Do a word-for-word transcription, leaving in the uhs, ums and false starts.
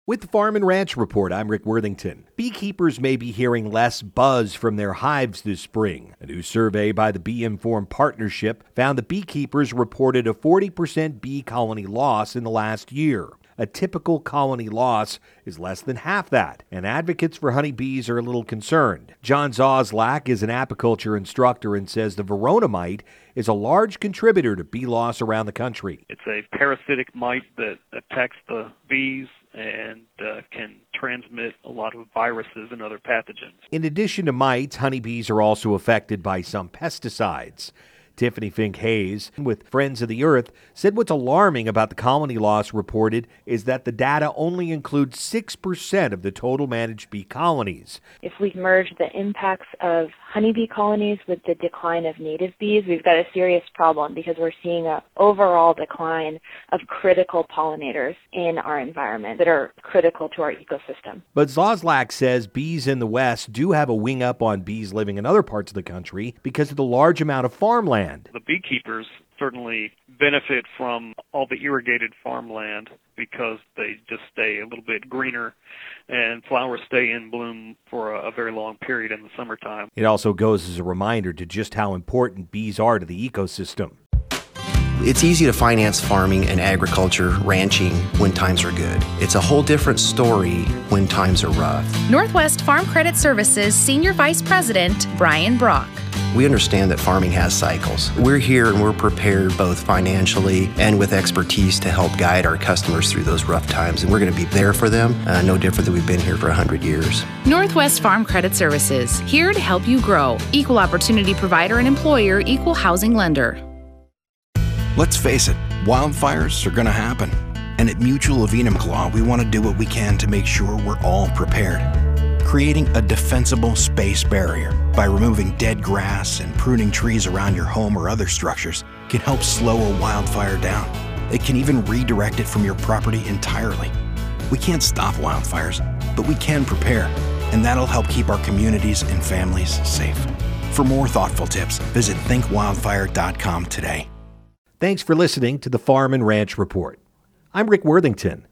With the Farm and Ranch Report, I'm Rick Worthington. Beekeepers may be hearing less buzz from their hives this spring. A new survey by the Bee Informed Partnership found that beekeepers reported a forty percent bee colony loss in the last year. A typical colony loss is less than half that, and advocates for honeybees are a little concerned. John Zoslak is an apiculture instructor and says the Verona mite is a large contributor to bee loss around the country. It's a parasitic mite that attacks the bees and uh, can transmit a lot of viruses and other pathogens. In addition to mites, honeybees are also affected by some pesticides. Tiffany Fink Hayes with Friends of the Earth said what's alarming about the colony loss reported is that the data only includes six percent of the total managed bee colonies. If we merge the impacts of honeybee colonies with the decline of native bees, we've got a serious problem because we're seeing an overall decline of critical pollinators in our environment that are critical to our ecosystem. But Zoslak says bees in the West do have a wing up on bees living in other parts of the country because of the large amount of farmland. The beekeepers certainly benefit from all the irrigated farmland because they just stay a little bit greener and flowers stay in bloom for a, a very long period in the summertime. It also goes as a reminder to just how important bees are to the ecosystem. It's easy to finance farming and agriculture, ranching, when times are good. It's a whole different story when times are rough. Northwest Farm Credit Services Senior Vice President Brian Brock. We understand that farming has cycles. We're here and we're prepared both financially and with expertise to help guide our customers through those rough times. And we're going to be there for them, uh, no different than we've been here for one hundred years. Northwest Farm Credit Services, here to help you grow. Equal opportunity provider and employer, equal housing lender. Let's face it, wildfires are going to happen. And at Mutual of Enumclaw, we want to do what we can to make sure we're all prepared. Creating a defensible space barrier by removing dead grass and pruning trees around your home or other structures can help slow a wildfire down. It can even redirect it from your property entirely. We can't stop wildfires, but we can prepare, and that'll help keep our communities and families safe. For more thoughtful tips, visit think wildfire dot com today. Thanks for listening to the Farm and Ranch Report. I'm Rick Worthington.